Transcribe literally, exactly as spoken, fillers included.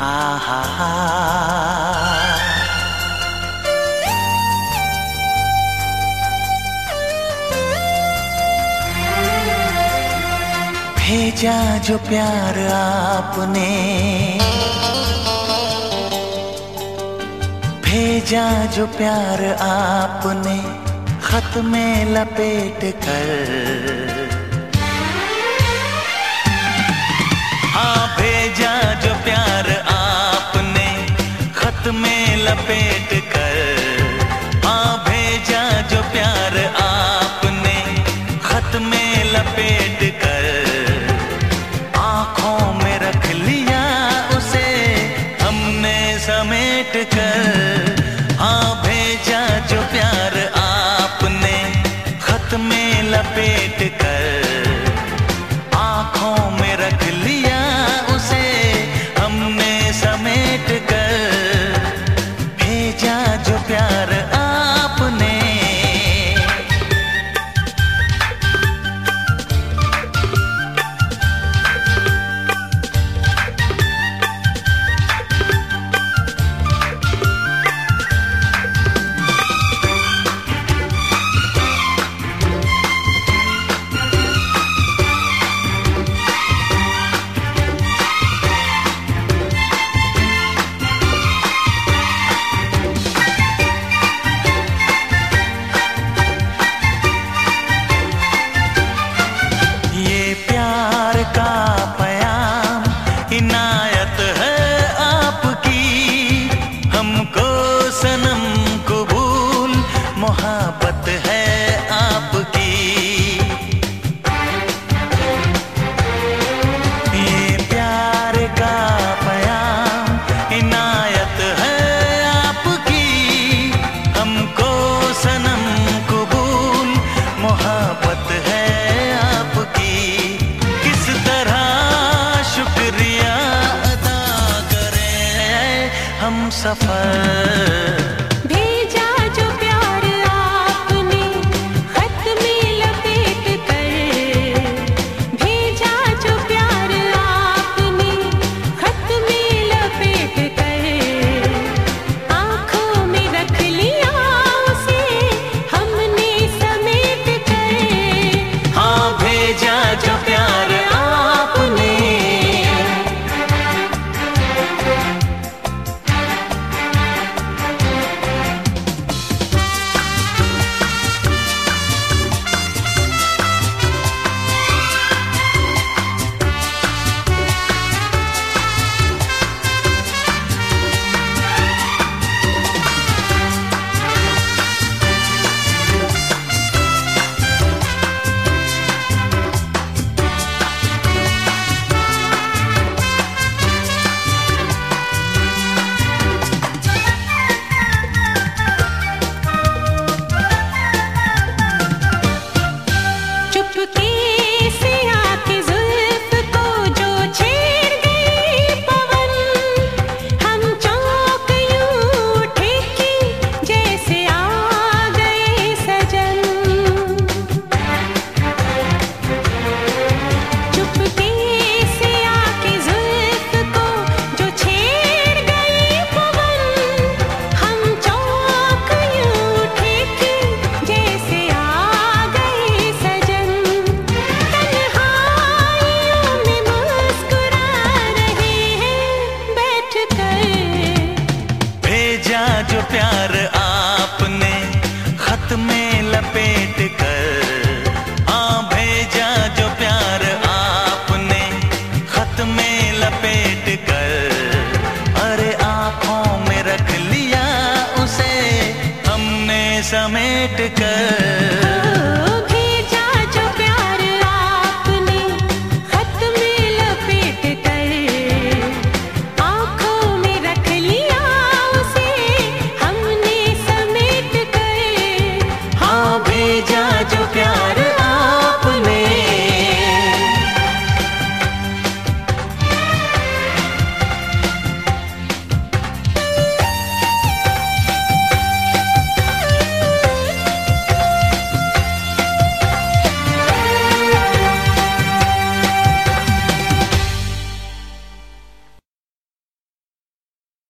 आहा हा। भेजा जो प्यार आपने, भेजा जो प्यार आपने खत में लपेट कर, हाँ भेजा जो प्यार आपने खत में लपेट कर, हाँ भेजा जो प्यार आपने खत में लपेट कर, आँखों में रख लिया उसे हमने समेट कर, हाँ भेजा जो प्यार आपने खत में लपेट कर, आँखों में रख लिया उसे हमने समेट कर, भेजा जो प्यार आपने। इनायत है आपकी हमको सनम कबूल, मोहब्बत है आपकी। ये प्यार का प्याम इनायत है आपकी हमको सनम कबूल, मोहब्बत है आपकी। किस तरह शुक्रिया अदा करें हम सफर, भेजा जो प्यार आपने खत में लपेट कर, भेजा जो प्यार आपने खत में लपेट कर, आँखों में रख लिया उसे हमने समेट कर, हाँ भेजा जो प्यार आपने। जो प्यार आपने खत में लपेट कर, हाँ भेजा जो प्यार आपने खत में लपेट कर, अरे आँखों में रख लिया उसे हमने समेट कर।